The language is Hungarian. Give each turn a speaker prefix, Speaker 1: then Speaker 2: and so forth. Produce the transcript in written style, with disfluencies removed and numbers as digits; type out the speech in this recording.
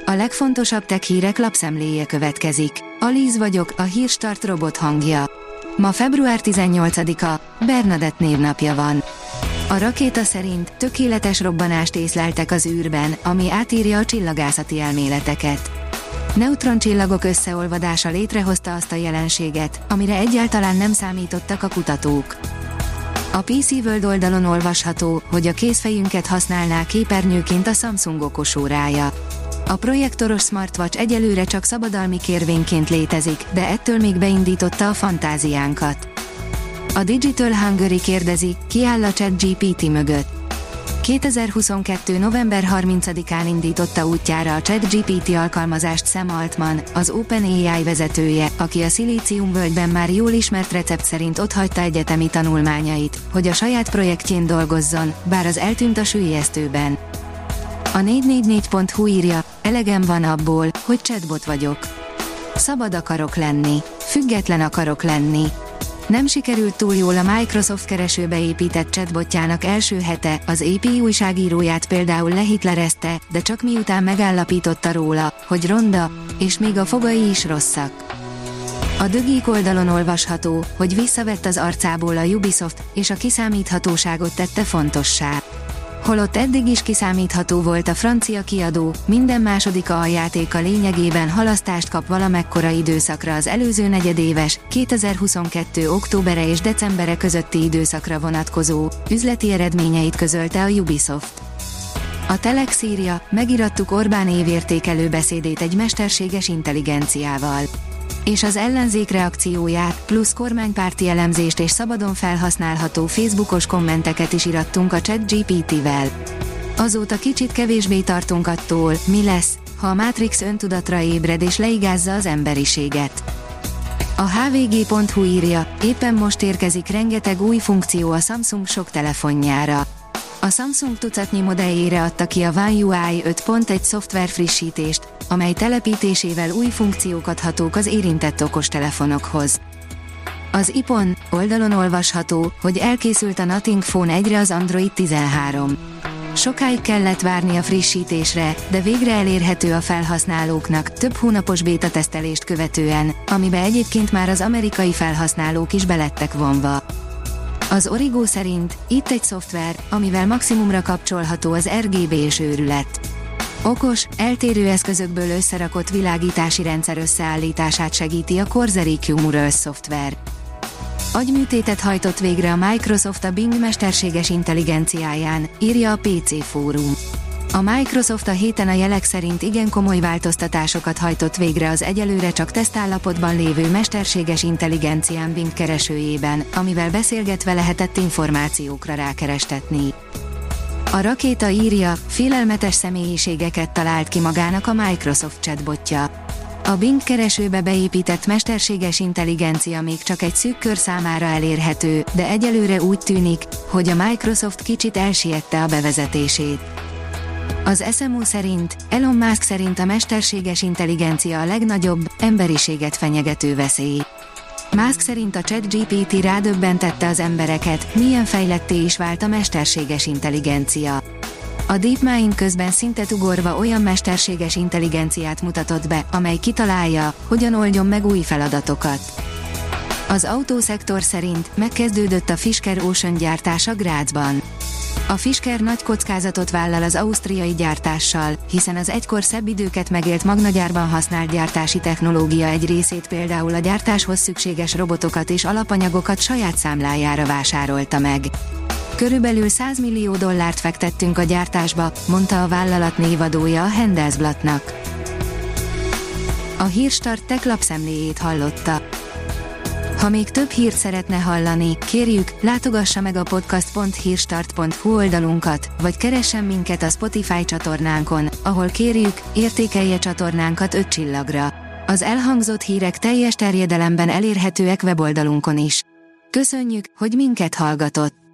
Speaker 1: A legfontosabb tech hírek lapszemléje következik. Alíz vagyok, a Hírstart robot hangja. Ma február 18-a, Bernadett névnapja van. A rakéta szerint tökéletes robbanást észleltek az űrben, ami átírja a csillagászati elméleteket. Neutroncsillagok összeolvadása létrehozta azt a jelenséget, amire egyáltalán nem számítottak a kutatók. A PC World oldalon olvasható, hogy a kézfejünket használná képernyőként a Samsung okosórája. A projektoros smartwatch egyelőre csak szabadalmi kérvényként létezik, de ettől még beindította a fantáziánkat. A Digital Hungary kérdezi, ki áll a ChatGPT mögött. 2022. november 30-án indította útjára a ChatGPT alkalmazást Sam Altman, az OpenAI vezetője, aki a Szilíciumvölgyben már jól ismert recept szerint otthagyta egyetemi tanulmányait, hogy a saját projektjén dolgozzon, bár az eltűnt a süllyesztőben. A 444.hu írja, elegem van abból, hogy chatbot vagyok. Szabad akarok lenni, független akarok lenni. Nem sikerült túl jól a Microsoft keresőbe épített chatbotjának első hete, az AP újságíróját például lehitlerezte, de csak miután megállapította róla, hogy ronda, és még a fogai is rosszak. A The Geek oldalon olvasható, hogy visszavett az arcából a Ubisoft, és a kiszámíthatóságot tette fontossá. Holott eddig is kiszámítható volt a francia kiadó, minden második aljátéka lényegében halasztást kap valamekkora időszakra az előző negyedéves, 2022. októbere és decembere közötti időszakra vonatkozó, üzleti eredményeit közölte a Ubisoft. A Telex írja, megirattuk Orbán évértékelő beszédét egy mesterséges intelligenciával. És az ellenzék reakcióját, plusz kormánypárti elemzést és szabadon felhasználható Facebookos kommenteket is irattunk a ChatGPT-vel. Azóta kicsit kevésbé tartunk attól, mi lesz, ha a Matrix öntudatra ébred és leigázza az emberiséget. A hvg.hu írja, éppen most érkezik rengeteg új funkció a Samsung sok telefonjára. A Samsung tucatnyi modelljére adta ki a One UI 5.1 szoftver frissítést, amely telepítésével új funkciók adhatók az érintett okostelefonokhoz. Az iPhone oldalon olvasható, hogy elkészült a Nothing Phone 1-re az Android 13. Sokáig kellett várni a frissítésre, de végre elérhető a felhasználóknak, több hónapos béta tesztelést követően, amibe egyébként már az amerikai felhasználók is belettek vonva. Az Origo szerint itt egy szoftver, amivel maximumra kapcsolható az RGB-s őrület. Okos, eltérő eszközökből összerakott világítási rendszer összeállítását segíti a Corsair EQ Murals szoftver. Agyműtétet hajtott végre a Microsoft a Bing mesterséges intelligenciáján, írja a PC Fórum. A Microsoft a héten a jelek szerint igen komoly változtatásokat hajtott végre az egyelőre csak tesztállapotban lévő mesterséges intelligencián Bing keresőjében, amivel beszélgetve lehetett információkra rákerestetni. A rakéta írja, félelmetes személyiségeket talált ki magának a Microsoft chatbotja. A Bing keresőbe beépített mesterséges intelligencia még csak egy szűk kör számára elérhető, de egyelőre úgy tűnik, hogy a Microsoft kicsit elsiette a bevezetését. Az SMO szerint, Elon Musk szerint a mesterséges intelligencia a legnagyobb, emberiséget fenyegető veszély. Musk szerint a ChatGPT rádöbbentette az embereket, milyen fejletté is vált a mesterséges intelligencia. A DeepMind közben szintet ugorva olyan mesterséges intelligenciát mutatott be, amely kitalálja, hogyan oldjon meg új feladatokat. Az autószektor szerint megkezdődött a Fisker Ocean gyártása Grazban. A Fisker nagy kockázatot vállal az ausztriai gyártással, hiszen az egykor szebb időket megélt Magna-gyárban használt gyártási technológia egy részét, például a gyártáshoz szükséges robotokat és alapanyagokat saját számlájára vásárolta meg. Körülbelül $100 millió fektettünk a gyártásba, mondta a vállalat névadója a Handelsblattnak. A Hírstart Tech lapszemléjét hallotta. Ha még több hírt szeretne hallani, kérjük, látogassa meg a podcast.hírstart.hu oldalunkat, vagy keressen minket a Spotify csatornánkon, ahol kérjük, értékelje csatornánkat 5 csillagra. Az elhangzott hírek teljes terjedelemben elérhetőek weboldalunkon is. Köszönjük, hogy minket hallgatott!